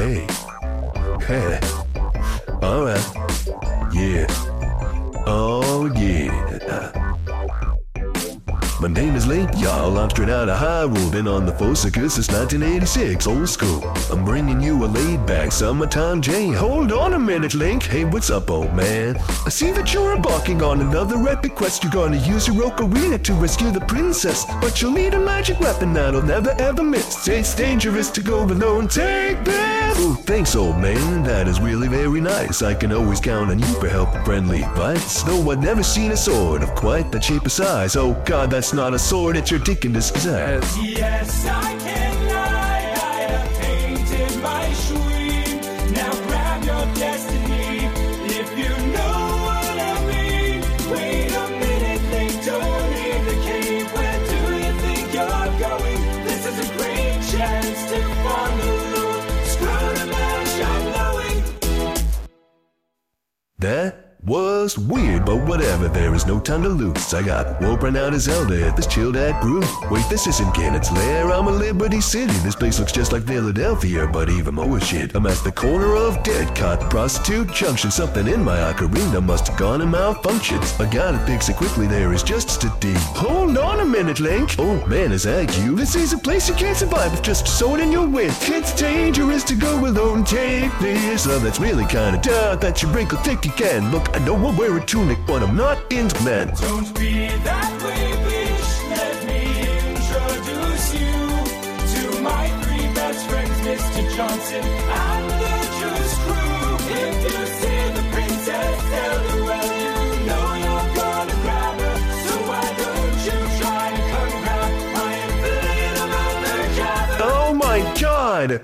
Hey. Hey. Alright. Yeah. Oh, yeah. My name is Link, y'all. I'm straight out of Hyrule, been on the force circuit since 1986, old school. I'm bringing you a laid-back summertime jam. Hold on a minute, Link. Hey, what's up, old man? I see that you're embarking on another epic quest. You're gonna use your ocarina to rescue the princess, but you'll need a magic weapon that'll never ever miss. It's dangerous to go alone. Take this. Oh, thanks, old man. That is really very nice. I can always count on you for help and friendly advice. Though I've never seen a sword of quite that shape or size. Oh God, that's not a sword, it's your dick in disguise. Yes, I can lie, I have painted my shrine. Now grab your destiny, if you know what I mean. Wait a minute, Link, don't leave the cave. Where do you think you're going? This is a great chance to find the loot. Screw the match, I'm blowing. That was weird, but whatever, there is no time to lose. I got warp right now to Zelda at this chilled out groove. Wait, this isn't Ganon's lair, I'm in Liberty City. This place looks just like Philadelphia, but even more shit. I'm at the corner of Dead Cot Prostitute Junction. Something in my ocarina must have gone and malfunctioned. I gotta fix it quickly, there is justice to do. Hold on a minute, Link. Oh man, is that you? This is a place you can't survive with just a sword in your wind. It's dangerous to go alone, take this. Oh, that's really kinda dumb that you wrinkle thick again. Look, I know I wear a tunic, but I'm not into men. Don't be that way, bitch. Let me introduce you to my three best friends, Mr. Johnson and the Juice Crew. If you see the princess, tell her, well, you know you're gonna grab her. So why don't you try to come grab my inflatable jabber? Oh my God!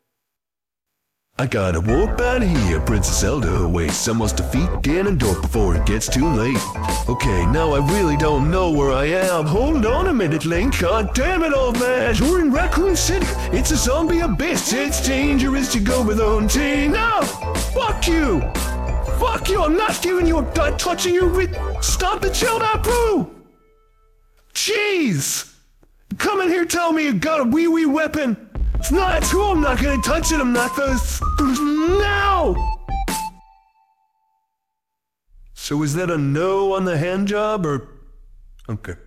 I gotta warp out of here, Princess Zelda awaits. I must defeat Ganondorf before it gets too late. Okay, now I really don't know where I am. Hold on a minute, Link. God damn it, old man. You're in Raccoon City. It's a zombie abyss. It's dangerous to go alone. No! Fuck you! Fuck you! I'm not giving you a touching you. Stop the chill out, bro! Jeez! Come in here, tell me you got a wee weapon. It's not cool, I'm not gonna touch it, I'm not gonna... No! So is that a no on the hand job, or... Okay.